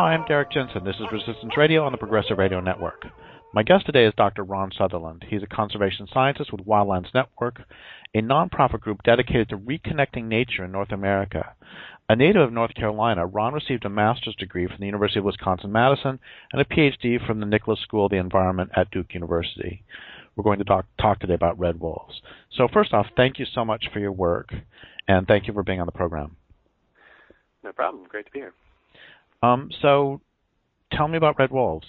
Hi, I'm Derek Jensen. This is Resistance Radio on the Progressive Radio Network. My guest today is Dr. Ron Sutherland. He's a conservation scientist with Wildlands Network, a nonprofit group dedicated to reconnecting nature in North America. A native of North Carolina, Ron received a master's degree from the University of Wisconsin-Madison and a PhD from the Nicholas School of the Environment at Duke University. We're going to talk today about red wolves. So first off, thank you so much for your work, and thank you for being on the program. No problem. Great to be here. So tell me about red wolves.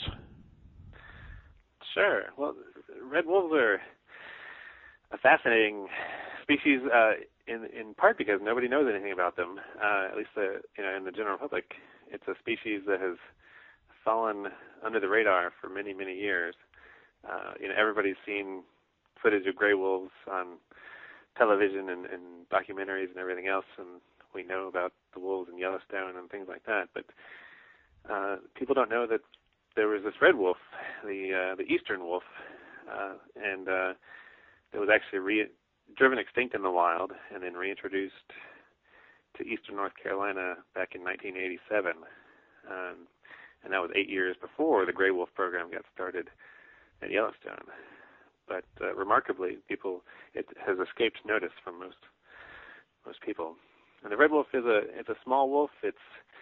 Sure. Well, red wolves are a fascinating species, in part because nobody knows anything about them. At least, in the general public, it's a species that has fallen under the radar for many, many years. Everybody's seen footage of gray wolves on television and documentaries and everything else, and we know about the wolves in Yellowstone and things like that. But people don't know that there was this red wolf, the eastern wolf, and it was actually driven extinct in the wild and then reintroduced to eastern North Carolina back in 1987. And that was 8 years before the gray wolf program got started at Yellowstone. But remarkably, it has escaped notice from most people. And the red wolf is a small wolf. It's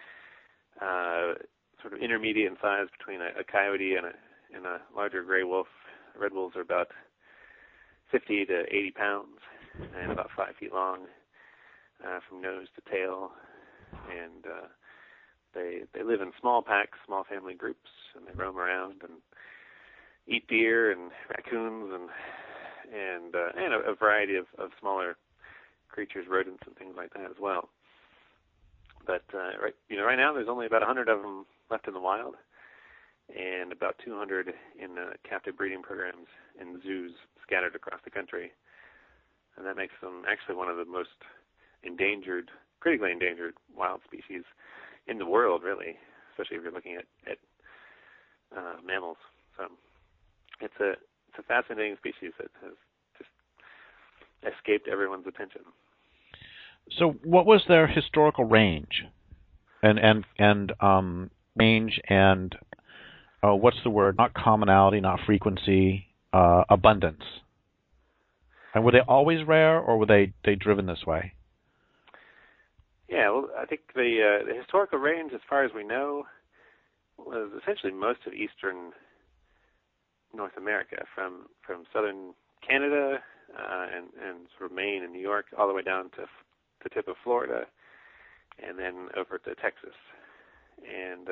sort of intermediate in size between a coyote and a larger gray wolf. Red wolves are about 50 to 80 pounds and about 5 feet long from nose to tail. And they live in small packs, small family groups, and they roam around and eat deer and raccoons and a variety of smaller creatures, rodents, and things like that as well. But right now there's only about 100 of them left in the wild, and about 200 in captive breeding programs in zoos scattered across the country. And that makes them actually one of the most critically endangered wild species in the world, really, especially if you're looking at mammals. So it's a fascinating species that has just escaped everyone's attention. So what was their historical range? And range and what's the word? Not commonality, not frequency, abundance. And were they always rare, or were they driven this way? Yeah, well, I think the historical range, as far as we know, was essentially most of eastern North America, from southern Canada and sort of Maine and New York, all the way down to the tip of Florida, and then over to Texas. And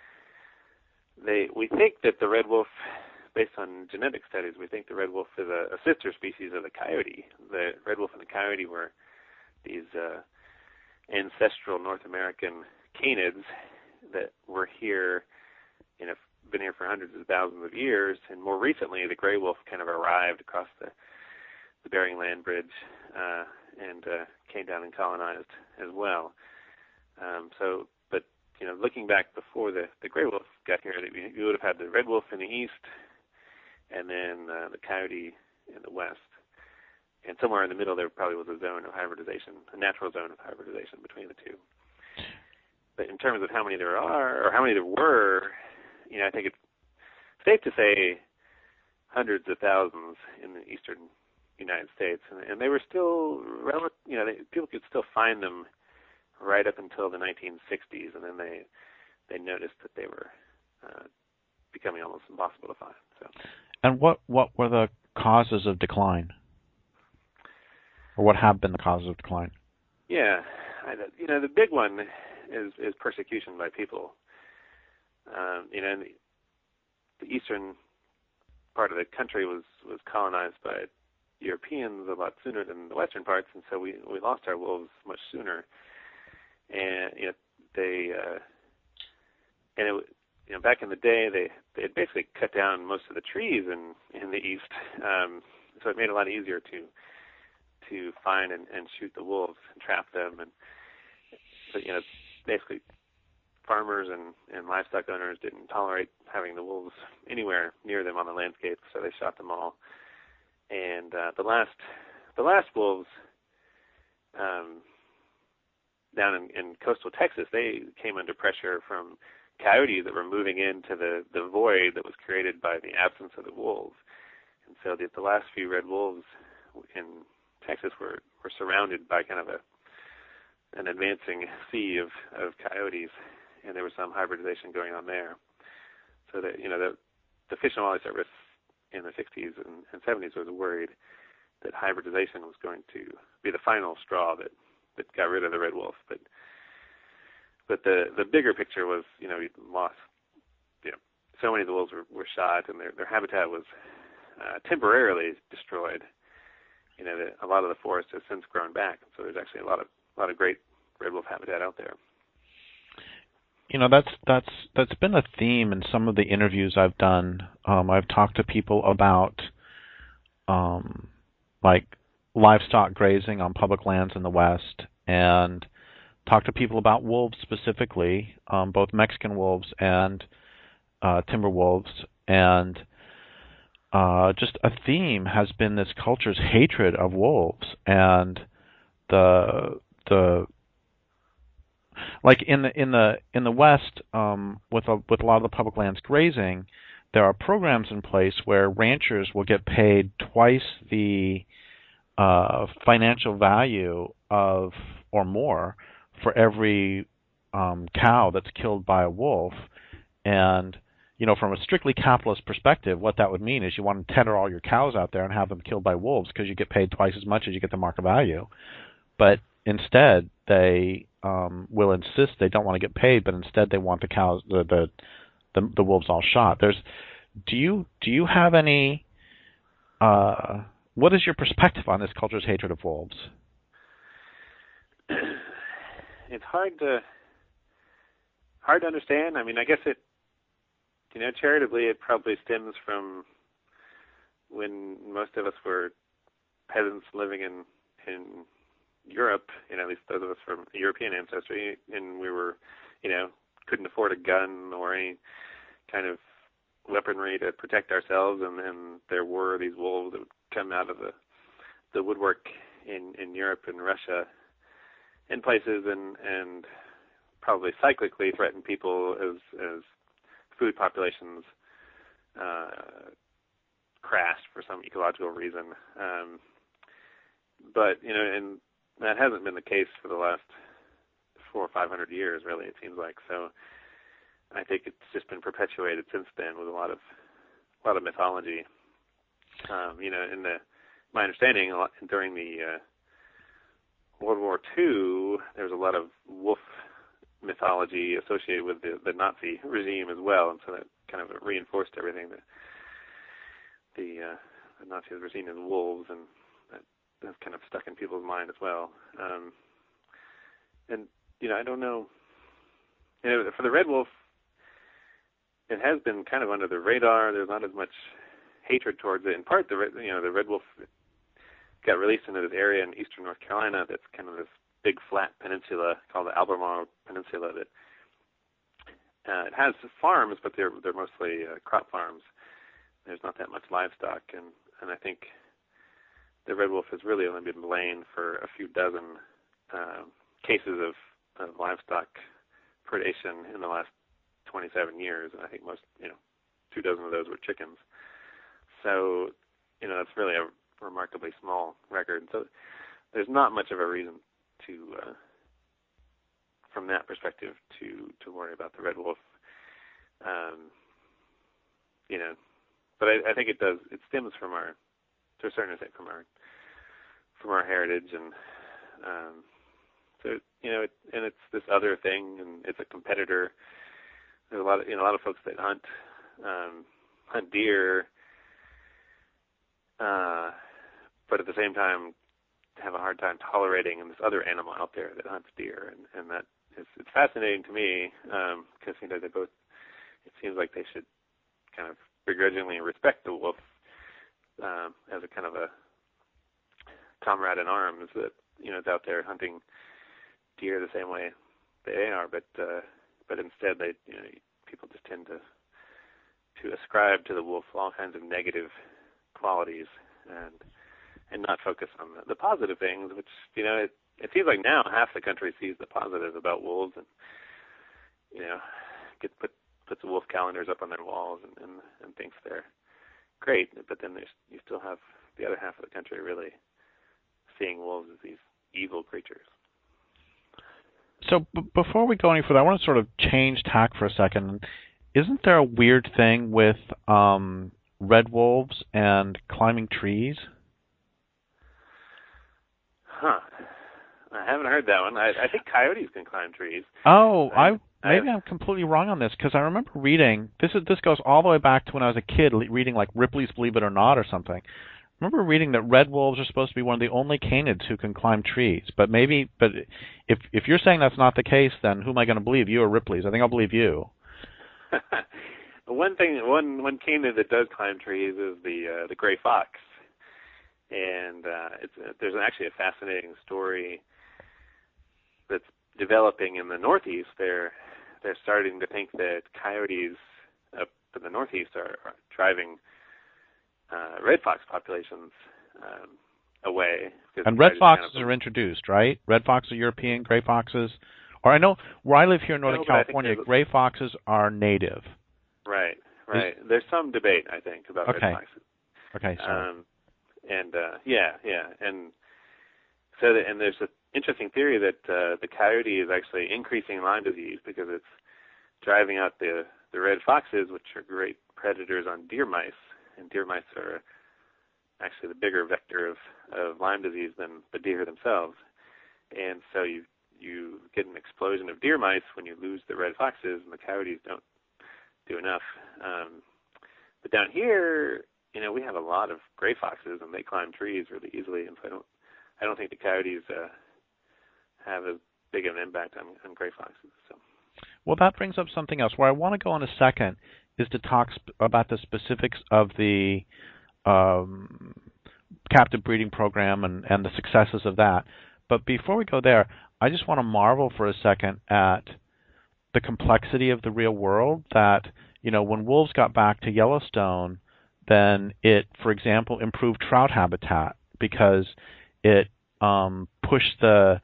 we think that the red wolf, based on genetic studies, we think the red wolf is a sister species of the coyote. The red wolf and the coyote were these ancestral North American canids that were here, been here for hundreds of thousands of years. And more recently, the gray wolf kind of arrived across the Bering Land Bridge and came down and colonized as well. But looking back before the gray wolf got here, you would have had the red wolf in the east, and then the coyote in the west. And somewhere in the middle there probably was a zone of hybridization, a natural zone of hybridization between the two. But in terms of how many there are, or how many there were, I think it's safe to say hundreds of thousands in the eastern United States. And they were still people could still find them right up until the 1960s, and then they noticed that they were becoming almost impossible to find. So. And what were the causes of decline? Or what have been the causes of decline? Yeah, the big one is persecution by people. And the eastern part of the country was colonized by Europeans a lot sooner than the western parts, and so we lost our wolves much sooner. And back in the day, they had basically cut down most of the trees in the east, so it made it a lot easier to find and shoot the wolves and trap them. And so, basically farmers and livestock owners didn't tolerate having the wolves anywhere near them on the landscape, so they shot them all. And the last wolves down in coastal Texas, they came under pressure from coyotes that were moving into the void that was created by the absence of the wolves. And so the last few red wolves in Texas were surrounded by kind of an advancing sea of coyotes, and there was some hybridization going on there. So that the Fish and Wildlife Service in the 60s and 70s was worried that hybridization was going to be the final straw that got rid of the red wolf. But the bigger picture was, we lost, so many of the wolves were shot, and their habitat was temporarily destroyed. A lot of the forest has since grown back, so there's actually a lot of great red wolf habitat out there. That's been a theme in some of the interviews I've done. I've talked to people about like livestock grazing on public lands in the West, and talked to people about wolves specifically, both Mexican wolves and timber wolves, and just a theme has been this culture's hatred of wolves, and the like in the West, with a lot of the public lands grazing, there are programs in place where ranchers will get paid twice the financial value of or more for every cow that's killed by a wolf. And from a strictly capitalist perspective, what that would mean is you want to tender all your cows out there and have them killed by wolves because you get paid twice as much as you get the market value. But instead, they will insist they don't want to get paid, but instead they want the cows, the wolves all shot. Do you have any? What is your perspective on this culture's hatred of wolves? It's hard to understand. I mean, I guess it, charitably, it probably stems from when most of us were peasants living in Europe, at least those of us from European ancestry, and we were, couldn't afford a gun or any kind of weaponry to protect ourselves, and there were these wolves that would come out of the woodwork in Europe and Russia in places, and probably cyclically threaten people as food populations crashed for some ecological reason. But and that hasn't been the case for the last 400 or 500 years, really, it seems like. So I think it's just been perpetuated since then with a lot of mythology. My understanding, during the World War II, there was a lot of wolf mythology associated with the Nazi regime as well, and so that kind of reinforced everything that the Nazis were seen as wolves, and that's kind of stuck in people's mind as well. And I don't know. For the red wolf, it has been kind of under the radar. There's not as much hatred towards it. In part, the red wolf got released into this area in eastern North Carolina that's kind of this big flat peninsula called the Albemarle Peninsula that it has farms, but they're mostly crop farms. There's not that much livestock, and I think the red wolf has really only been blamed for a few dozen cases of livestock predation in the last 27 years, and I think most, 2 dozen of those were chickens. So, that's really a remarkably small record. So there's not much of a reason to, from that perspective, to worry about the red wolf. But I think it stems from to a certain extent, from our heritage, and so and it's this other thing, and it's a competitor. There's a lot of folks that hunt deer, but at the same time have a hard time tolerating this other animal out there that hunts deer, and that it's fascinating to me, because they both, it seems like they should kind of begrudgingly respect the wolf as a kind of a comrade in arms that is out there hunting deer the same way they are, but instead they people just tend to ascribe to the wolf all kinds of negative qualities and not focus on the positive things, which it seems like now half the country sees the positive about wolves, and puts the wolf calendars up on their walls and thinks they're great. But then you still have the other half of the country really seeing wolves as these evil creatures. So before we go any further, I want to sort of change tack for a second. Isn't there a weird thing with red wolves and climbing trees? Huh. I haven't heard that one. I think coyotes can climb trees. Oh, maybe I'm completely wrong on this, because I remember reading, this goes all the way back to when I was a kid, reading like Ripley's Believe It or Not or something. I remember reading that red wolves are supposed to be one of the only canids who can climb trees. But if you're saying that's not the case, then who am I going to believe, you or Ripley's? I think I'll believe you. One canid that does climb trees is the gray fox, and there's actually a fascinating story that's developing in the Northeast. They're starting to think that coyotes up in the Northeast are driving red fox populations away. And red foxes are introduced, right? Red foxes are European, gray foxes. Or I know where I live here in Northern California, gray foxes are native. Right. There's some debate, I think, about red foxes. Okay, sorry. And there's an interesting theory that the coyote is actually increasing Lyme disease because it's driving out the red foxes, which are great predators on deer mice. And deer mice are actually the bigger vector of Lyme disease than the deer themselves. And so you get an explosion of deer mice when you lose the red foxes, and the coyotes don't do enough. But down here, we have a lot of gray foxes, and they climb trees really easily. And so I don't think the coyotes have as big of an impact on gray foxes. So. Well, that brings up something else. Where I want to go in a second is to talk about the specifics of the captive breeding program and the successes of that. But before we go there, I just want to marvel for a second at the complexity of the real world. That, when wolves got back to Yellowstone, then it, for example, improved trout habitat because it pushed the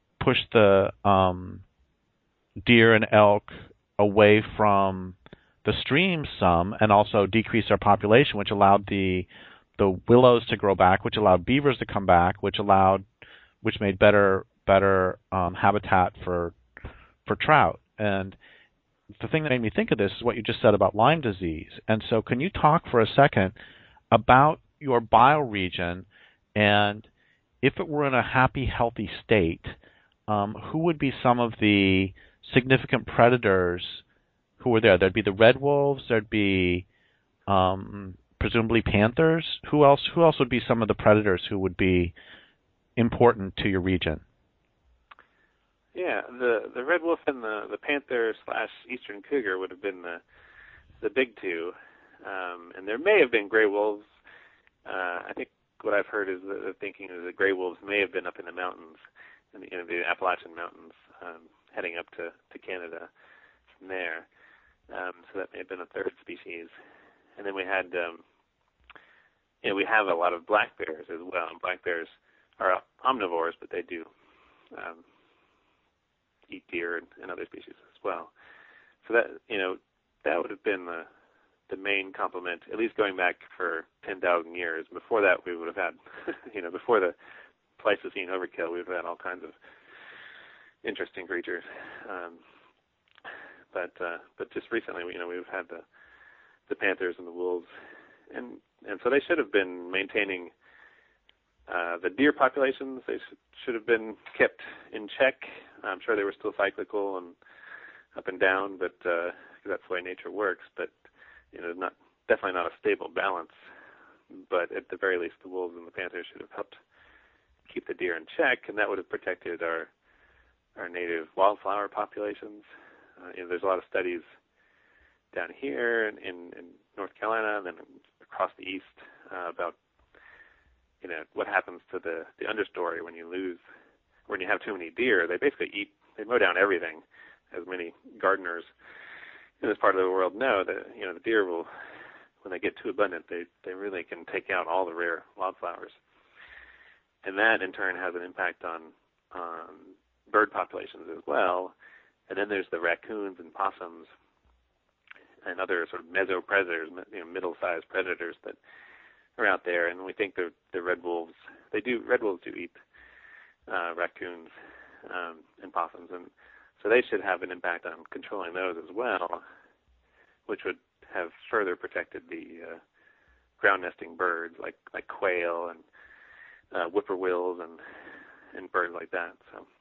deer and elk away from the streams some, and also decreased their population, which allowed the willows to grow back, which allowed beavers to come back, which made better habitat for trout. And the thing that made me think of this is what you just said about Lyme disease. And so can you talk for a second about your bioregion, and if it were in a happy, healthy state, who would be some of the significant predators who were there? There'd be the red wolves, there'd be presumably panthers. Who else would be some of the predators who would be important to your region? Yeah, the red wolf and the panther / eastern cougar would have been the big two, and there may have been gray wolves. I think what I've heard is the thinking is that gray wolves may have been up in the mountains, in the Appalachian Mountains, heading up to Canada from there. So that may have been a third species. And then we had, we have a lot of black bears as well. And black bears are omnivores, but they do eat deer and other species as well. So that would have been the main complement, at least going back for 10,000 years. Before that, we would have had, before the Pleistocene overkill, we would have had all kinds of interesting creatures. But just recently, we've had the panthers and the wolves, and so they should have been maintaining the deer populations. They should have been kept in check. I'm sure they were still cyclical and up and down, but that's the way nature works. But definitely not a stable balance. But at the very least, the wolves and the panthers should have helped keep the deer in check, and that would have protected our native wildflower populations. There's a lot of studies down here in North Carolina and then across the east about what happens to the understory when you have too many deer. They basically they mow down everything, as many gardeners in this part of the world know. That the deer will, when they get too abundant, they really can take out all the rare wildflowers, and that in turn has an impact on bird populations as well. And then there's the raccoons and possums and other sort of mesopredators, middle-sized predators that are out there. And we think the red wolves do eat raccoons and possums, and so they should have an impact on controlling those as well, which would have further protected the ground nesting birds like quail and whippoorwills and birds like that.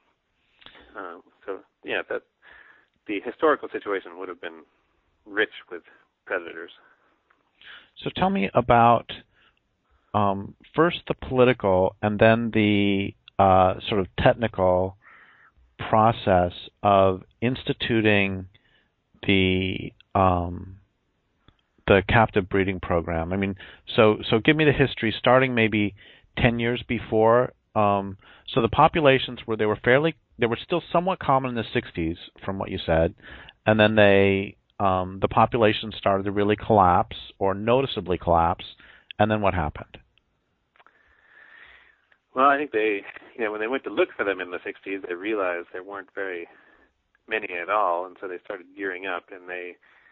So that the historical situation would have been rich with predators. So tell me about first the political and then the sort of technical process of instituting the captive breeding program. I mean, so give me the history, starting maybe 10 years before. So the populations they were still somewhat common in the 60s, from what you said, and then the population started to really collapse or noticeably collapse, and then what happened? Well, I think when they went to look for them in the 60s, they realized there weren't very many at all, and so they started gearing up, and the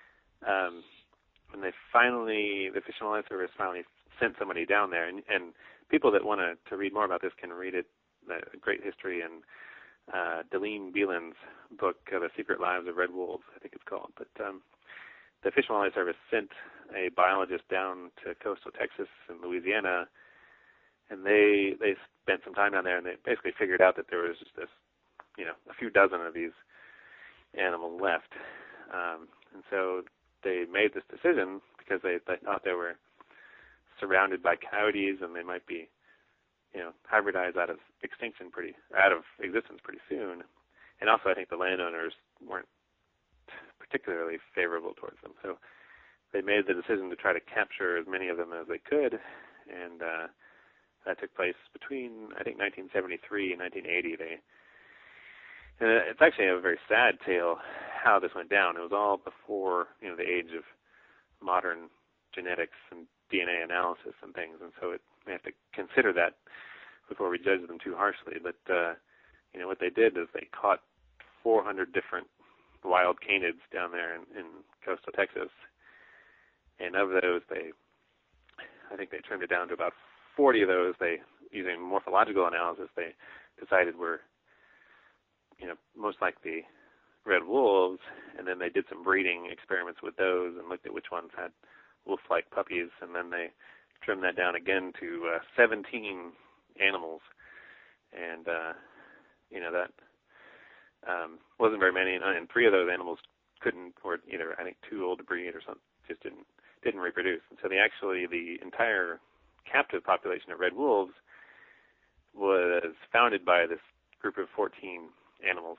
Fish and Wildlife Service finally sent somebody down there, and people that want to read more about this can read it, a great history in Deline Beelan's book, The Secret Lives of Red Wolves, I think it's called. But the Fish and Wildlife Service sent a biologist down to coastal Texas and Louisiana, and they spent some time down there, and they basically figured out that there was just this, a few dozen of these animals left. And so they made this decision because they thought they were surrounded by coyotes and they might be, hybridized out of existence pretty soon. And also, I think the landowners weren't particularly favorable towards them. So they made the decision to try to capture as many of them as they could, and that took place between, I think, 1973 and 1980. And it's actually a very sad tale how this went down. It was all before, the age of modern genetics and DNA analysis and things, and so we have to consider that before we judge them too harshly. But what they did is they caught 400 different wild canids down there in coastal Texas, and of those, I think they trimmed it down to about 40 of those. Using morphological analysis, they decided were most likely red wolves, and then they did some breeding experiments with those and looked at which ones had wolf-like puppies, and then they trimmed that down again to 17 animals, and that wasn't very many, and 3 of those animals were either, I think, too old to breed or something, just didn't reproduce. And so the entire captive population of red wolves was founded by this group of 14 animals,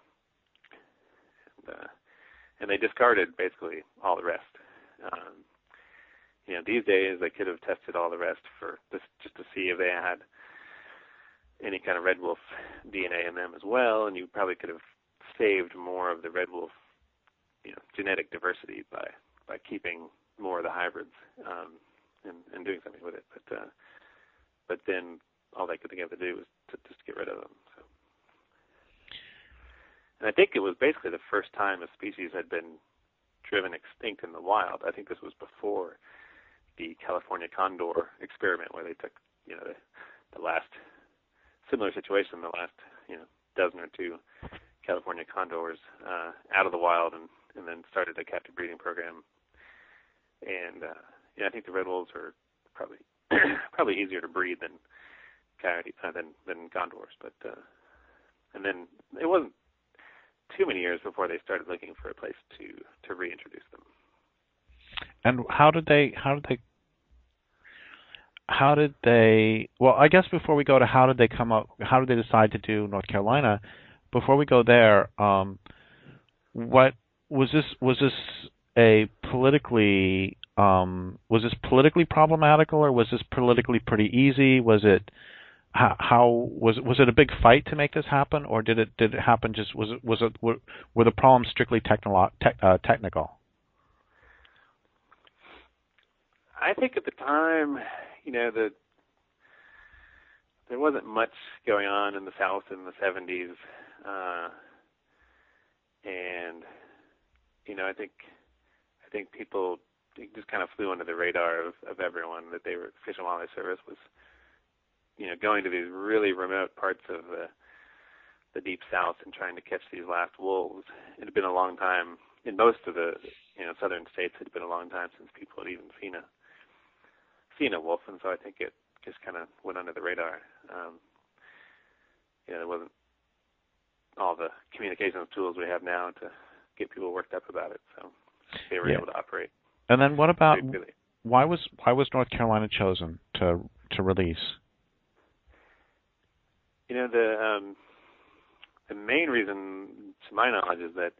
and they discarded basically all the rest. These days they could have tested all the rest for just to see if they had any kind of red wolf DNA in them as well, and you probably could have saved more of the red wolf, genetic diversity by keeping more of the hybrids and doing something with it. But then all they could think of to do was to just get rid of them. So. And I think it was basically the first time a species had been driven extinct in the wild. I think this was before the California condor experiment, where they took, the last similar situation, the last, dozen or two California condors out of the wild and then started a captive breeding program. And I think the red wolves are probably easier to breed than coyote than condors, but and then it wasn't too many years before they started looking for a place to reintroduce them. And how did they well, I guess before we go to how did they decide to do North Carolina, before we go there, what was this a politically problematical, or was this politically pretty easy? Was it was it a big fight to make this happen, or did it happen just were the problems strictly technical? I think at the time, there wasn't much going on in the South in the 70s, and I I think people it just kind of flew under the radar of everyone that they were Fish and Wildlife Service was, going to these really remote parts of the deep south and trying to catch these last wolves. It had been a long time in most of the southern states. It had been a long time since people had even seen a wolf, and so I think it just kind of went under the radar. There wasn't all the communications tools we have now to get people worked up about it, so they were able to operate. And then what about why was North Carolina chosen to release? The main reason, to my knowledge, is that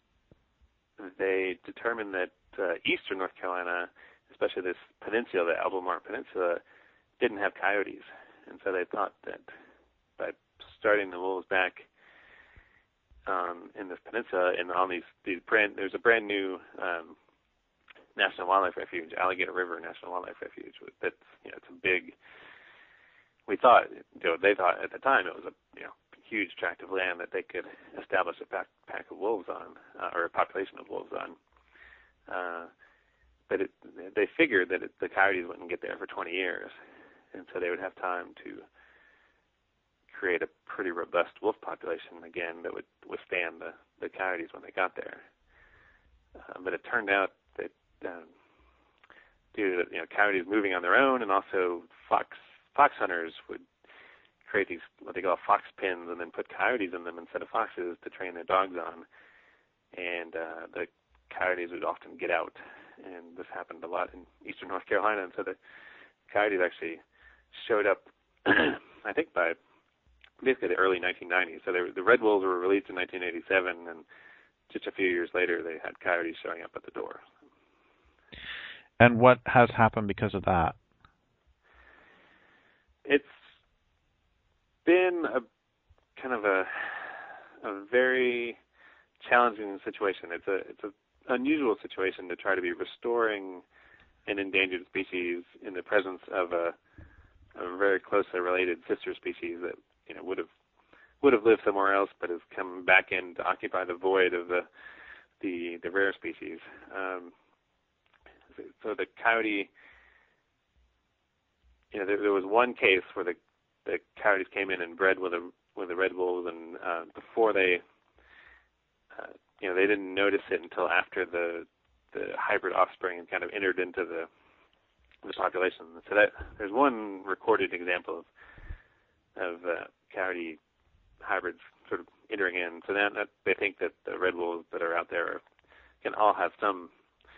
they determined that eastern North Carolina, especially this peninsula, the Albemarle Peninsula, didn't have coyotes, and so they thought that by starting the wolves back in this peninsula and on there's a brand new National Wildlife Refuge, Alligator River National Wildlife Refuge. That's it's a big. They thought at the time it was a huge tract of land that they could establish a pack of wolves on, or a population of wolves on. But they figured that the coyotes wouldn't get there for 20 years, and so they would have time to create a pretty robust wolf population again that would withstand the coyotes when they got there. But it turned out that due to coyotes moving on their own, and also fox hunters would create these what they call fox pens and then put coyotes in them instead of foxes to train their dogs on, and the coyotes would often get out, and this happened a lot in eastern North Carolina, and so the coyotes actually showed up I think by basically the early 1990s. So the red wolves were released in 1987, and just a few years later they had coyotes showing up at the door. And what has happened because of that? It's been a kind of a very challenging situation. It's an unusual situation to try to be restoring an endangered species in the presence of a very closely related sister species that would have lived somewhere else, but has come back in to occupy the void of the rare species. So the coyote, there was one case where the coyotes came in and bred with the red wolves, and before they didn't notice it until after the hybrid offspring kind of entered into the population. So that there's one recorded example of coyote hybrids sort of entering in. So that they think that the red wolves that are out there can all have some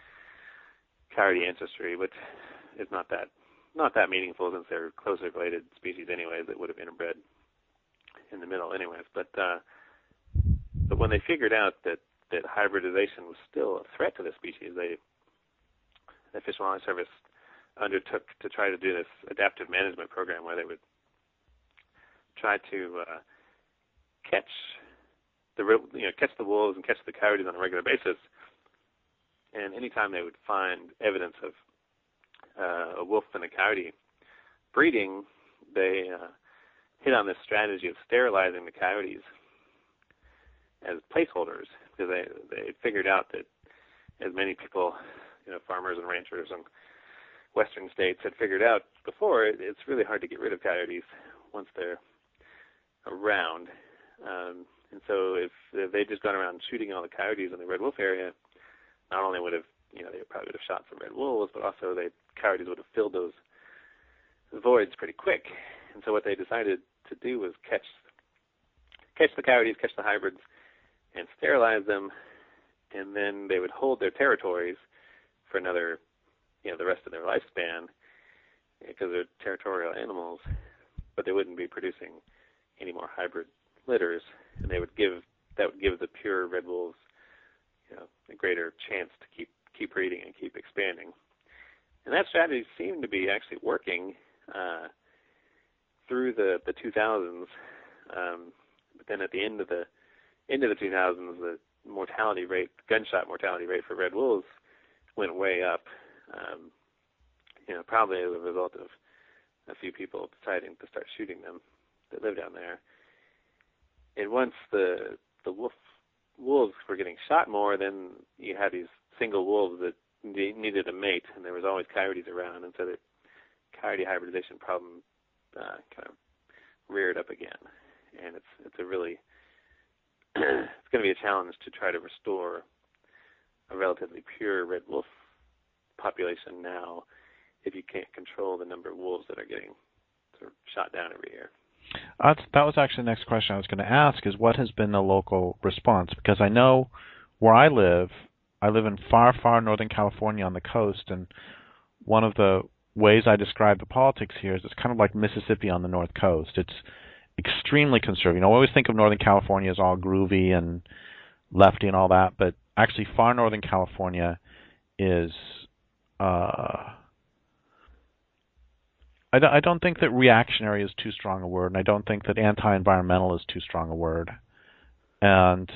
coyote ancestry, which is not that meaningful since they're closely related species anyways that would have interbred in the middle anyways. But when they figured out that hybridization was still a threat to the species, the Fish and Wildlife Service undertook to try to do this adaptive management program where they would try to catch the wolves and catch the coyotes on a regular basis. And anytime they would find evidence of a wolf and a coyote breeding, they hit on this strategy of sterilizing the coyotes as placeholders, because they figured out that as many people, farmers and ranchers and western states had figured out before, it's really hard to get rid of coyotes once they're around. And so if they'd just gone around shooting all the coyotes in the red wolf area, not only would have, they probably would have shot some red wolves, but also coyotes would have filled those voids pretty quick. And so what they decided to do was catch the coyotes, catch the hybrids, and sterilize them, and then they would hold their territories for another, the rest of their lifespan, because they're territorial animals, but they wouldn't be producing any more hybrid litters, and that would give the pure red wolves, a greater chance to keep breeding and keep expanding. And that strategy seemed to be actually working through the 2000s, but then at the end of the 2000s, the gunshot mortality rate for red wolves went way up. Probably as a result of a few people deciding to start shooting them that live down there. And once the wolves were getting shot more, then you had these single wolves that needed a mate, and there was always coyotes around, and so the coyote hybridization problem kind of reared up again, and it's a really it's going to be a challenge to try to restore a relatively pure red wolf population now if you can't control the number of wolves that are getting sort of shot down every year. That was actually the next question I was going to ask, is what has been the local response? Because I know where I live in far, far northern California on the coast, and one of the ways I describe the politics here is it's kind of like Mississippi on the north coast. It's extremely conservative. You know, I always think of Northern California as all groovy and lefty and all that, but actually far northern California is I don't think that reactionary is too strong a word, and I don't think that anti-environmental is too strong a word. And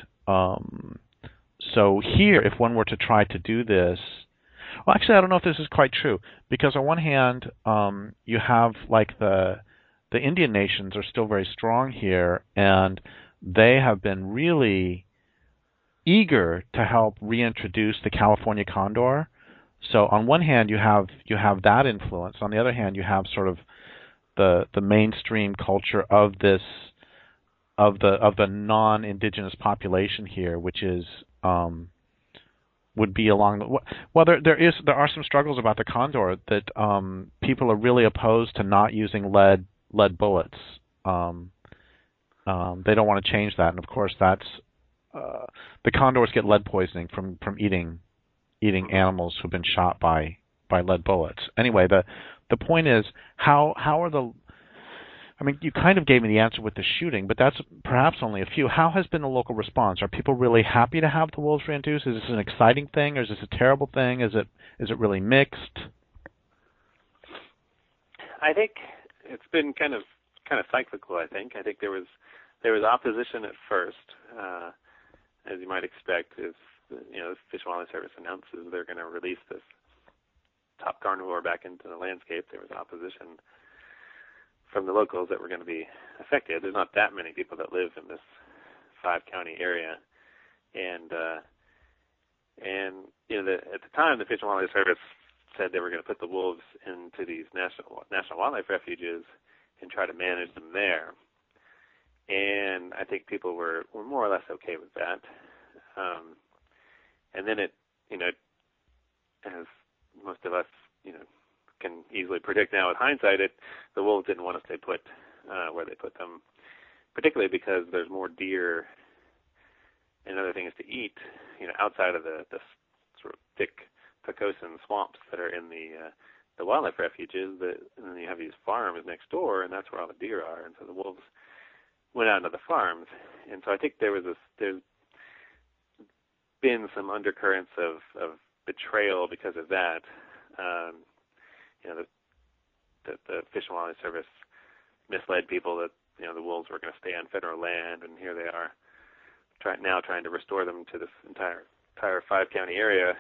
so here, if one were to try to do this, well, actually, I don't know if this is quite true, because on one hand, you have like the Indian nations are still very strong here, and they have been really eager to help reintroduce the California condor. So on one hand, you have that influence. On the other hand, you have sort of the mainstream culture of this of the non-indigenous population here, which is would be along the well. There are some struggles about the condor that people are really opposed to not using lead bullets. They don't want to change that, and of course that's the condors get lead poisoning from eating animals who've been shot by lead bullets. Anyway, the point is how are the I mean, you kind of gave me the answer with the shooting, but that's perhaps only a few. How has been the local response? Are people really happy to have the wolves reintroduced? Is this an exciting thing, or is this a terrible thing? Is it really mixed? I think it's been kind of cyclical. I think there was opposition at first, as you might expect. If the Fish and Wildlife Service announces they're going to release this top carnivore back into the landscape, there was opposition from the locals that were going to be affected. There's not that many people that live in this 5-county area, and at the time the Fish and Wildlife Service said they were going to put the wolves into these national wildlife refuges and try to manage them there. And I think people were more or less okay with that. And then it, as most of us, can easily predict now with hindsight, the wolves didn't want to stay put where they put them, particularly because there's more deer and other things to eat, outside of the sort of thick Pocosin swamps that are in the wildlife refuges. And then you have these farms next door, and that's where all the deer are. And so the wolves went out into the farms. And so I think there's been some undercurrents of betrayal because of that. The Fish and Wildlife Service misled people that the wolves were going to stay on federal land, and here they are trying to restore them to this entire 5-county area.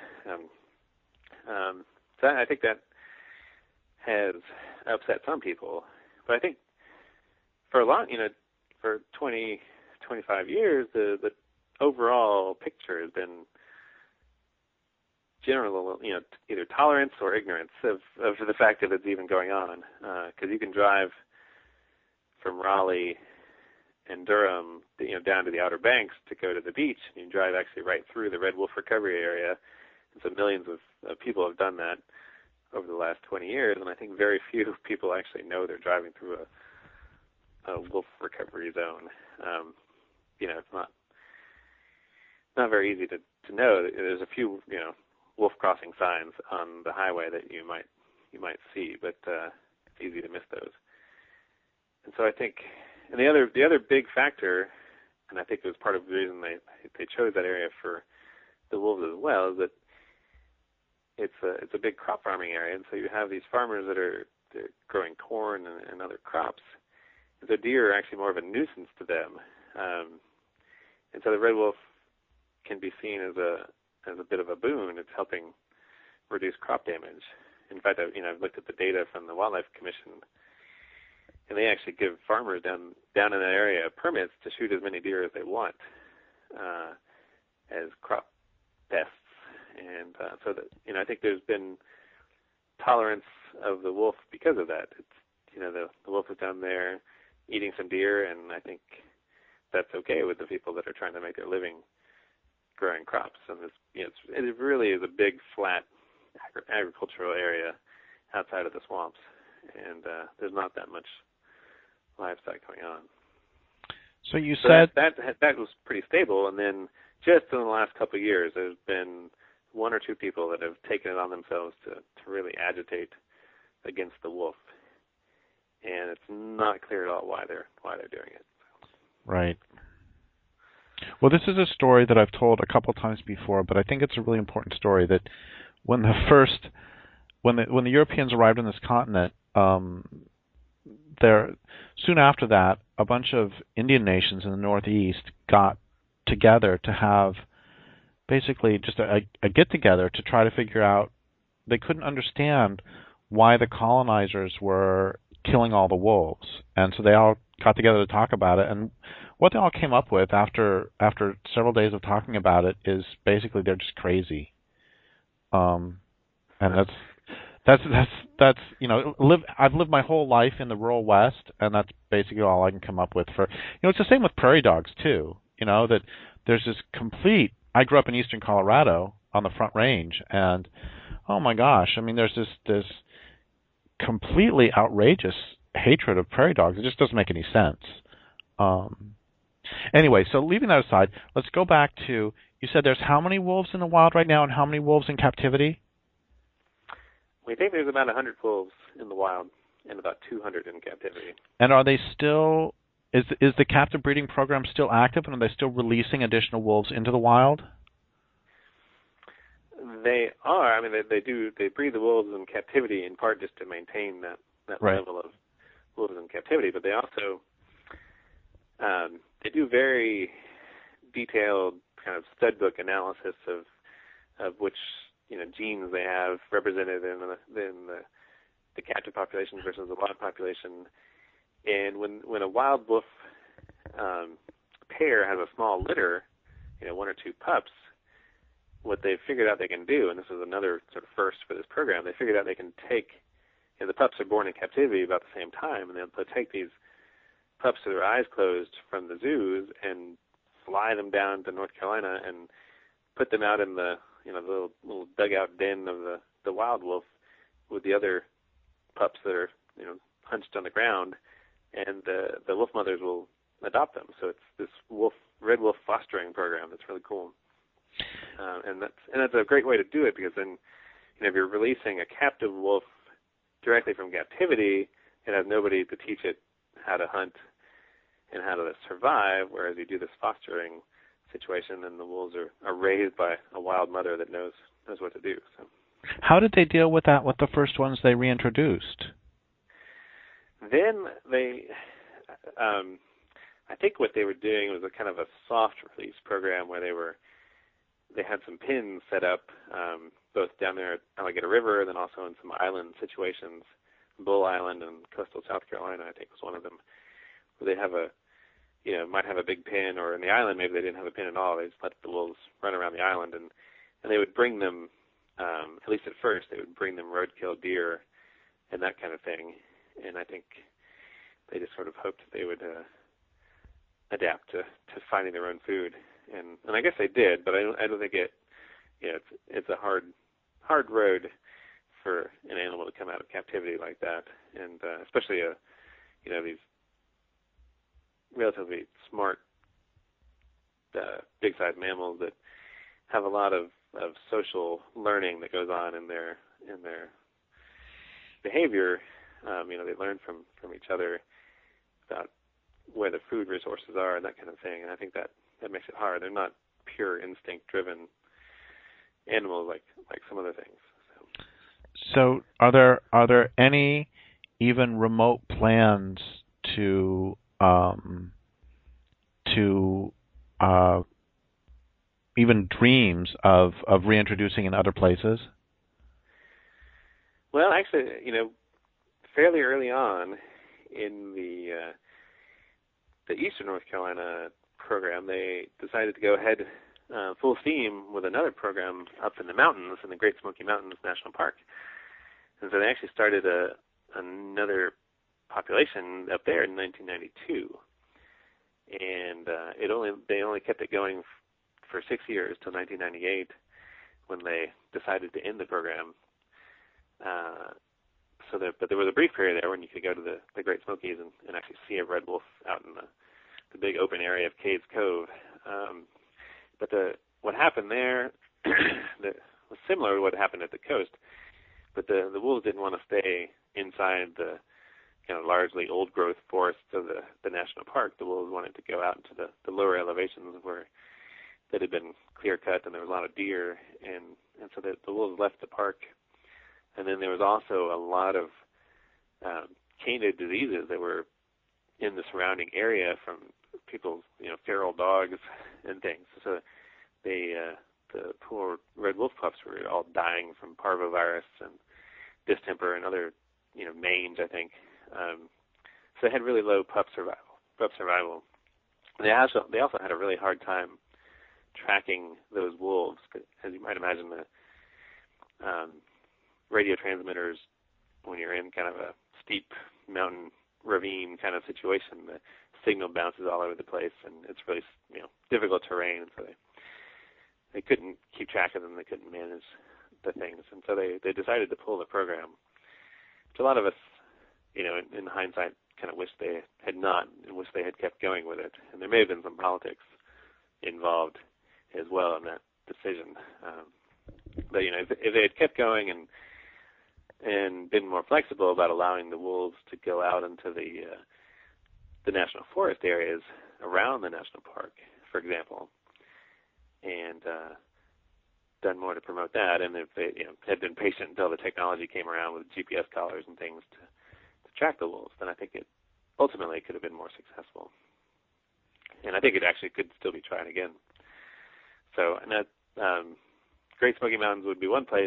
So I think that has upset some people, but I think for for 20, 25 years, the overall picture has been general, either tolerance or ignorance of the fact that it's even going on. Because you can drive from Raleigh and Durham, down to the Outer Banks to go to the beach, and you drive actually right through the red wolf recovery area. And so millions of people have done that over the last 20 years, and I think very few people actually know they're driving through a wolf recovery zone. It's not very easy to know. There's a few, wolf crossing signs on the highway that you might see, but it's easy to miss those. And so I think, and the other big factor, and I think it was part of the reason they chose that area for the wolves as well, is that it's a big crop farming area, and so you have these farmers that are growing corn and other crops. And so deer are actually more of a nuisance to them, and so the red wolf can be seen as a bit of a boon. It's helping reduce crop damage. In fact, I've looked at the data from the Wildlife Commission, and they actually give farmers down in that area permits to shoot as many deer as they want as crop pests. and so that I think there's been tolerance of the wolf because of that. It's the wolf is down there eating some deer, and I think that's okay with the people that are trying to make their living growing crops. And it really is a big flat agricultural area outside of the swamps, and there's not that much livestock going on. So you said that was pretty stable, and then just in the last couple of years, there's been one or two people that have taken it on themselves to really agitate against the wolf, and it's not clear at all why they're doing it. Right. Well, this is a story that I've told a couple times before, but I think it's a really important story. That when the Europeans arrived on this continent, soon after that, a bunch of Indian nations in the Northeast got together to have basically just a get-together to try to figure out. They couldn't understand why the colonizers were killing all the wolves, and so they all got together to talk about it. And what they all came up with after several days of talking about it is basically they're just crazy. And that's I've lived my whole life in the rural West, and that's basically all I can come up with for. It's the same with prairie dogs too. That there's this complete. I grew up in eastern Colorado on the Front Range, and oh my gosh, I mean, there's this completely outrageous hatred of prairie dogs. It just doesn't make any sense. Anyway, so leaving that aside, let's go back to, you said there's how many wolves in the wild right now and how many wolves in captivity? We think there's about 100 wolves in the wild and about 200 in captivity. And are they still, is the captive breeding program still active, and are they still releasing additional wolves into the wild? They are. I mean, they breed the wolves in captivity in part just to maintain that right. level of wolves in captivity, but they also they do very detailed kind of stud book analysis of which genes they have represented in the captive population versus the wild population. And when a wild wolf pair has a small litter, one or two pups, what they've figured out they can do, and this is another sort of first for this program, they figured out they can take, the pups are born in captivity about the same time, and they'll take these pups with their eyes closed from the zoos and fly them down to North Carolina and put them out in the little dugout den of the wild wolf with the other pups that are hunched on the ground, and the wolf mothers will adopt them. So it's this red wolf fostering program that's really cool, and that's a great way to do it, because then if you're releasing a captive wolf directly from captivity, it has nobody to teach it how to hunt and how to survive, whereas you do this fostering situation and the wolves are raised by a wild mother that knows what to do. So, how did they deal with that with the first ones they reintroduced? Then they, I think what they were doing was a kind of a soft release program where they had some pins set up both down there at Alligator River and then also in some island situations, Bull Island and coastal South Carolina, I think was one of them, where they have might have a big pin, or in the island maybe they didn't have a pin at all. They just let the wolves run around the island, and they would bring them, at least at first, they would bring them roadkill deer and that kind of thing. And I think they just sort of hoped that they would adapt to finding their own food, and I guess they did, but I don't think it's a hard road for an animal to come out of captivity like that, and especially these relatively smart big-sized mammals that have a lot of social learning that goes on in their behavior. They learn from each other about where the food resources are and that kind of thing, and I think that makes it hard. They're not pure instinct-driven animals like some other things. So are there any even remote plans to even dreams of reintroducing in other places? Well, actually, fairly early on in the Eastern North Carolina program, they decided to go ahead full steam with another program up in the mountains, in the Great Smoky Mountains National Park. And so they actually started another population up there in 1992. And they only kept it going for 6 years till 1998, when they decided to end the program. But there was a brief period there when you could go to the Great Smokies and actually see a red wolf out in the big open area of Caves Cove. But what happened there was similar to what happened at the coast. But the wolves didn't want to stay inside the kind of largely old-growth forests of the national park. The wolves wanted to go out into the lower elevations that had been clear-cut, and there was a lot of deer, and so the wolves left the park. And then there was also a lot of canid diseases that were in the surrounding area from people's, feral dogs and things. So the poor red wolf pups were all dying from parvovirus and distemper and other, mange, I think. So they had really low pup survival. They also had a really hard time tracking those wolves, as you might imagine. The radio transmitters, when you're in kind of a steep mountain ravine kind of situation, the signal bounces all over the place, and it's really difficult terrain. So they couldn't keep track of them. They couldn't manage the things, and so they decided to pull the program. Which a lot of us, in hindsight, kind of wish they had not, and wish they had kept going with it. And there may have been some politics involved as well in that decision. But if they had kept going and been more flexible about allowing the wolves to go out into the national forest areas around the national park, for example, and done more to promote that, and if they had been patient until the technology came around with GPS collars and things to track the wolves, then I think it ultimately could have been more successful. And I think it actually could still be tried again. So, and that Great Smoky Mountains would be one place.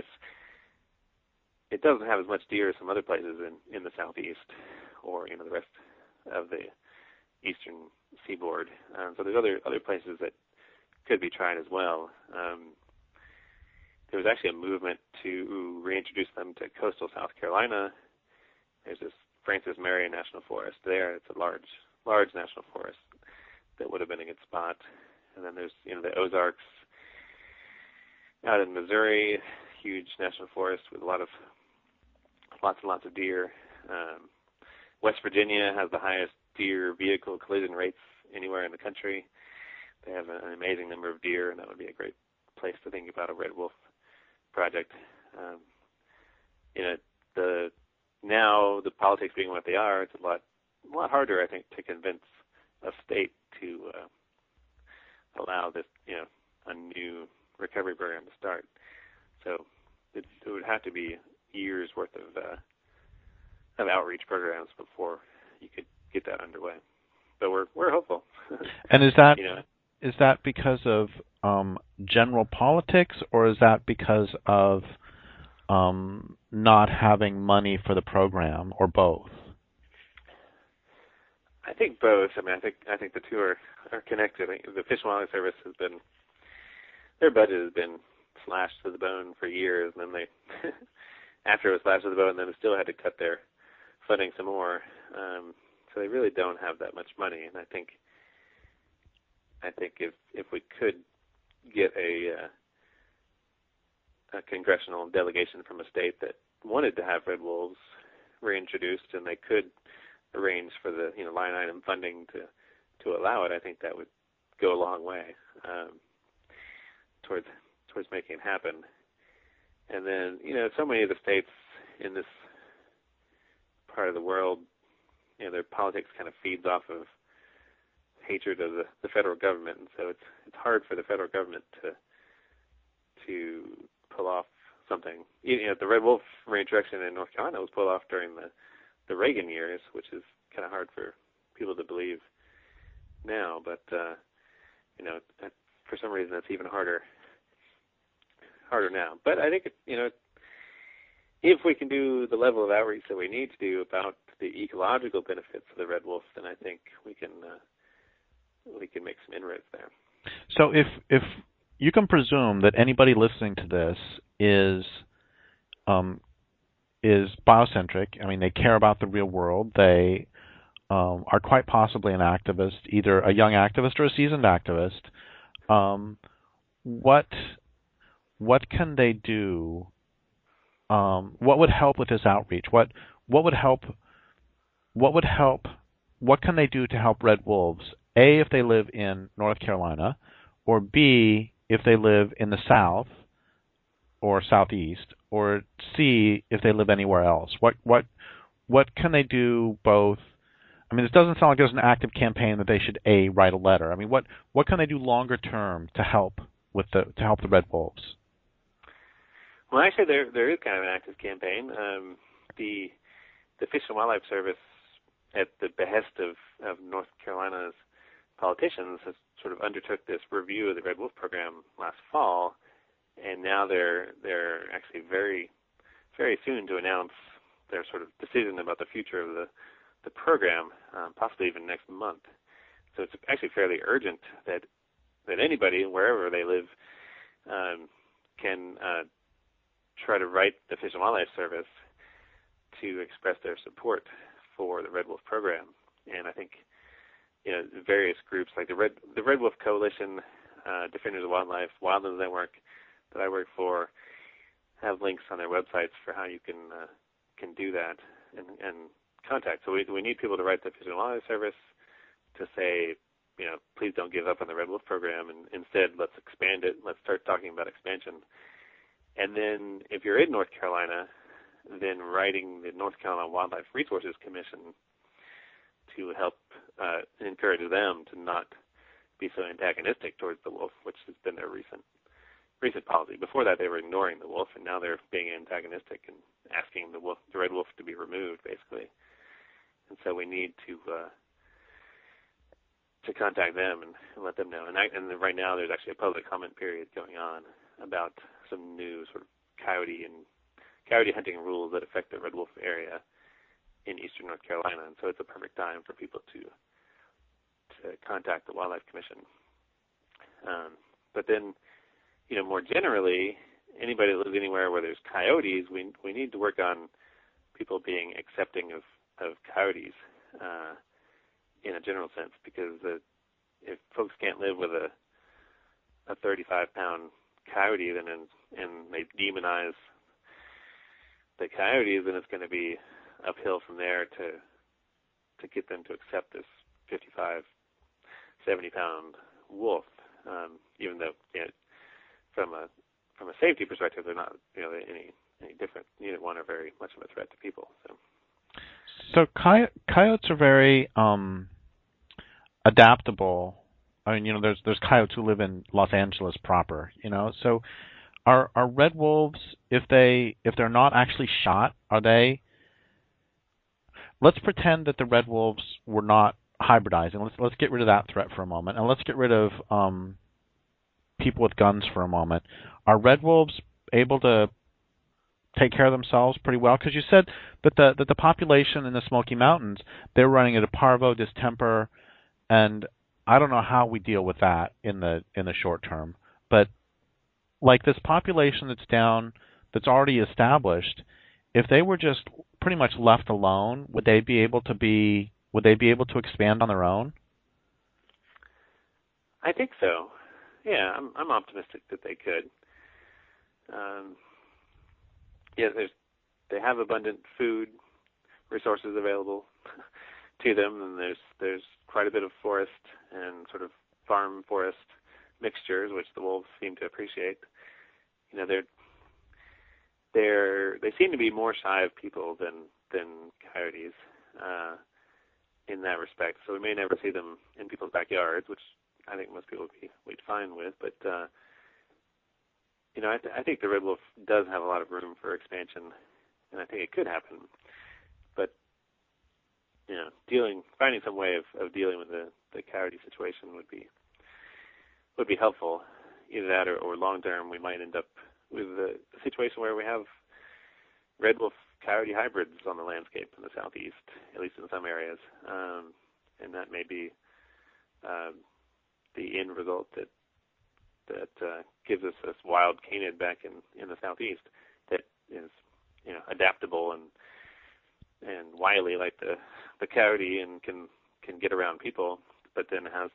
It doesn't have as much deer as some other places in the southeast, or the rest of the eastern seaboard. So there's other places that could be tried as well. There was actually a movement to reintroduce them to coastal South Carolina. There's this Francis Marion National Forest there. It's a large national forest that would have been a good spot. And then there's the Ozarks out in Missouri, huge national forest with lots and lots of deer. West Virginia has the highest deer vehicle collision rates anywhere in the country. They have an amazing number of deer, and that would be a great place to think about a red wolf project. Now the politics being what they are, it's a lot harder, I think, to convince a state to allow this, a new recovery program to start. So it would have to be years worth of outreach programs before you could get that underway. But we're hopeful. And is that because of general politics, or is that because of not having money for the program, or both? I think both. I think the two are connected. The Fish and Wildlife Service their budget has been slashed to the bone for years, and then they, after it was slashed to the bone, then they still had to cut their funding some more. So they really don't have that much money, and I think if we could get a congressional delegation from a state that wanted to have red wolves reintroduced, and they could arrange for the line item funding to allow it, I think that would go a long way towards making it happen. And then so many of the states in this part of the world, their politics kind of feeds off of hatred of the federal government, and so it's hard for the federal government to pull off something. The red wolf reintroduction in North Carolina was pulled off during the Reagan years, which is kind of hard for people to believe now, but for some reason it's even harder now. But I think if we can do the level of outreach that we need to do about the ecological benefits of the red wolf, then I think we can make some inroads there. So if you can presume that anybody listening to this um, is biocentric. I mean, they care about the real world. They are quite possibly an activist, either a young activist or a seasoned activist. Um, what can they do? What would help with this outreach? What would help? What would help? What can they do to help red wolves? A, if they live in North Carolina, or B, if they live in the South or Southeast, or C, if they live anywhere else. What can they do? Both. I mean, it doesn't sound like there's an active campaign that they should write a letter. I mean, what can they do longer term to help the red wolves? Well, actually, there is kind of an active campaign. The Fish and Wildlife Service, at the behest of North Carolina's politicians, has sort of undertook this review of the Red Wolf program last fall, and now they're actually very, very soon to announce their sort of decision about the future of the program, possibly even next month. So it's actually fairly urgent that anybody, wherever they live, can try to write the Fish and Wildlife Service to express their support for the Red Wolf program. And I think, various groups like the Red Wolf Coalition, Defenders of Wildlife, Wildlands Network that I work for, have links on their websites for how you can do that and contact. So we need people to write the Fish and Wildlife Service to say, please don't give up on the Red Wolf program, and instead let's expand it. Let's start talking about expansion. And then if you're in North Carolina, then writing the North Carolina Wildlife Resources Commission to help encourage them to not be so antagonistic towards the wolf, which has been their recent policy. Before that, they were ignoring the wolf, and now they're being antagonistic and asking the red wolf to be removed, basically. And so we need to contact them and let them know. And right now, there's actually a public comment period going on about some new sort of coyote hunting rules that affect the red wolf area in eastern North Carolina. And so it's a perfect time for people to contact the Wildlife Commission. But then, more generally, anybody that lives anywhere where there's coyotes, we need to work on people being accepting of coyotes in a general sense, because if folks can't live with a 35-pound coyote, then and they demonize the coyotes, then it's going to be uphill from there to get them to accept this 55, 70-pound wolf, even though from a safety perspective, they're not really any different. Neither one are very much of a threat to people. So coyotes are very adaptable. I mean, there's coyotes who live in Los Angeles proper. So are red wolves, if they're not actually shot, are they? Let's pretend that the red wolves were not hybridizing. Let's get rid of that threat for a moment, and let's get rid of people with guns for a moment. Are red wolves able to take care of themselves pretty well? Because you said that the population in the Smoky Mountains, they're running into parvo, distemper, and I don't know how we deal with that in the short term. But like this population that's already established, if they were just pretty much left alone, would they be able to expand on their own? I think so. Yeah, I'm optimistic that they could. They have abundant food resources available to them, and there's quite a bit of forest and sort of farm forest mixtures, which the wolves seem to appreciate. They seem to be more shy of people than coyotes in that respect. So we may never see them in people's backyards, which I think most people would be fine with. But I think the red wolf does have a lot of room for expansion, and I think it could happen. But finding some way of dealing with the coyote situation would be helpful. Either that or long term, we might end up with a situation where we have red wolf coyote hybrids on the landscape in the southeast, at least in some areas, and that may be the end result that that gives us this wild canid back in the southeast that is, adaptable and wily like the coyote and can get around people, but then has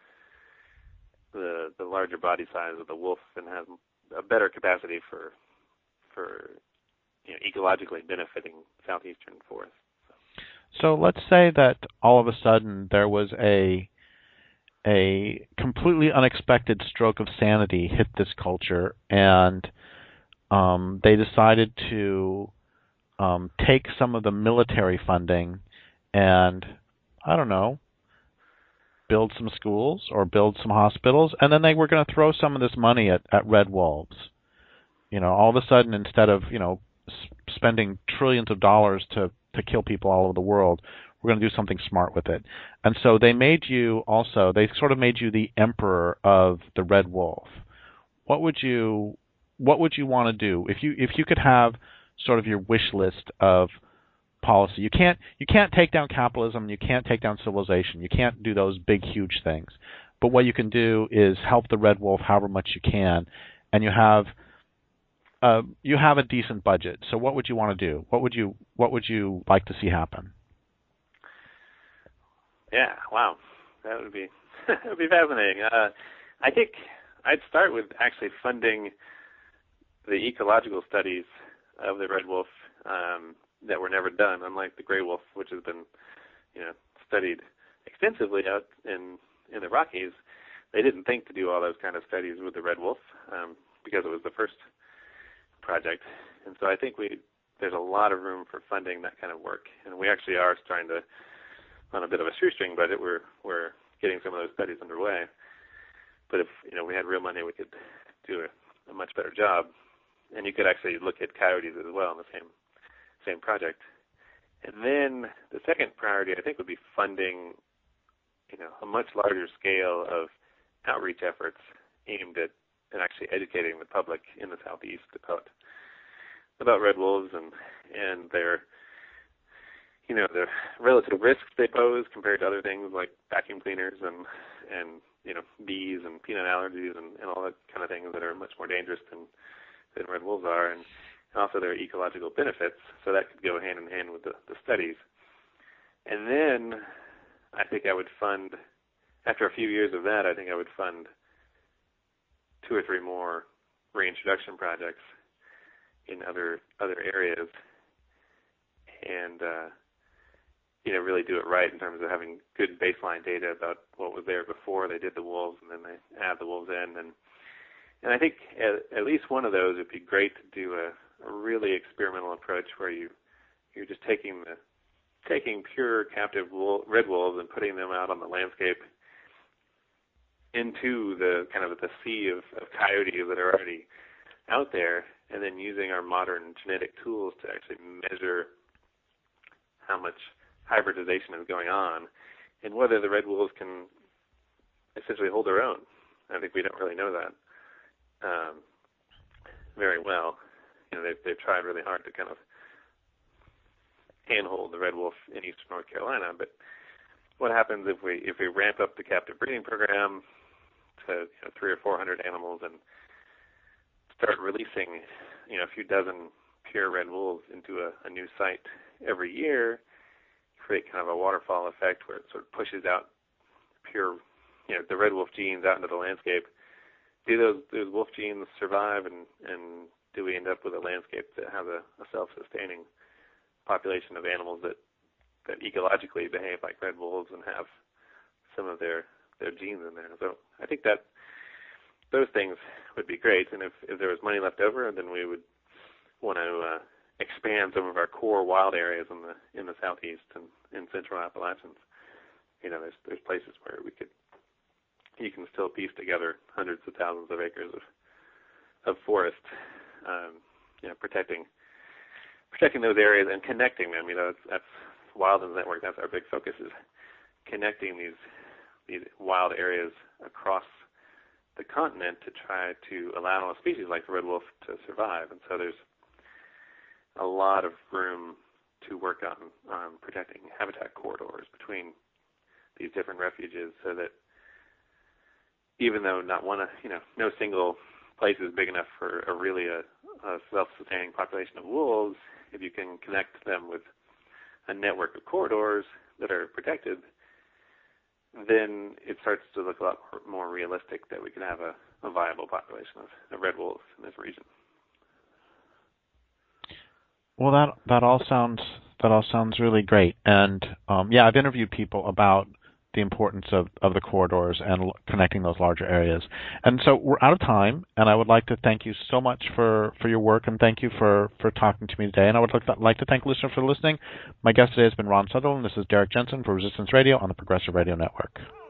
the larger body size of the wolf and has a better capacity for ecologically benefiting southeastern forests. So let's say that all of a sudden there was a completely unexpected stroke of sanity hit this culture, and they decided to take some of the military funding and, I don't know, build some schools or build some hospitals, and then they were going to throw some of this money at red wolves. All of a sudden, instead of spending trillions of dollars to kill people all over the world, we're going to do something smart with it. And so they sort of made you the emperor of the red wolf. What would you want to do if you could have sort of your wish list of policy? You can't take down capitalism, you can't take down civilization, you can't do those big huge things. But what you can do is help the red wolf however much you can, and you have a decent budget. So what would you want to do? What would you like to see happen? Yeah, wow, that would be fascinating. I think I'd start with actually funding the ecological studies of the red wolf that were never done, unlike the gray wolf, which has been studied extensively out in the Rockies. They didn't think to do all those kind of studies with the red wolf because it was the first project, and so I think there's a lot of room for funding that kind of work, and we actually are starting to, on a bit of a shoestring budget, we're getting some of those studies underway. But if we had real money, we could do a much better job, and you could actually look at coyotes as well in the same project. And then the second priority, I think, would be funding a much larger scale of outreach efforts aimed at actually educating the public in the southeast about red wolves and their the relative risks they pose compared to other things like vacuum cleaners and bees and peanut allergies and all that kind of things that are much more dangerous than red wolves are, and also their ecological benefits. So that could go hand in hand with the studies. And then I think I would fund, after a few years of that, I think I would fund 2 or 3 more reintroduction projects in other areas, and really do it right in terms of having good baseline data about what was there before they did the wolves, and then they add the wolves in. And I think at least one of those would be great to do a really experimental approach where you're just taking pure captive red wolves and putting them out on the landscape into the kind of the sea of coyotes that are already out there, and then using our modern genetic tools to actually measure how much hybridization is going on and whether the red wolves can essentially hold their own. I think we don't really know that very well. They've tried really hard to kind of handhold the red wolf in eastern North Carolina, but what happens if we ramp up the captive breeding program to 300 or 400 animals and start releasing a few dozen pure red wolves into a new site every year, create kind of a waterfall effect where it sort of pushes out pure the red wolf genes out into the landscape. Do those wolf genes survive, and do we end up with a landscape that has a self-sustaining population of animals that ecologically behave like red wolves and have some of their genes in there? So I think that those things would be great, and if there was money left over, then we would want to expand some of our core wild areas in the southeast and in central Appalachians. There's places where you can still piece together hundreds of thousands of acres of forest, protecting those areas and connecting them. That's Wildlands Network. That's our big focus, is connecting these wild areas across the continent to try to allow a species like the red wolf to survive. And so there's a lot of room to work on protecting habitat corridors between these different refuges, so that even though no single place is big enough for a self-sustaining population of wolves, if you can connect them with a network of corridors that are protected, then it starts to look a lot more realistic that we can have a viable population of red wolves in this region. Well, that all sounds really great, and I've interviewed people about the importance of the corridors and connecting those larger areas. And so we're out of time, and I would like to thank you so much for your work, and thank you for talking to me today. And I would like to thank listeners for listening. My guest today has been Ron Sutherland. This is Derek Jensen for Resistance Radio on the Progressive Radio Network.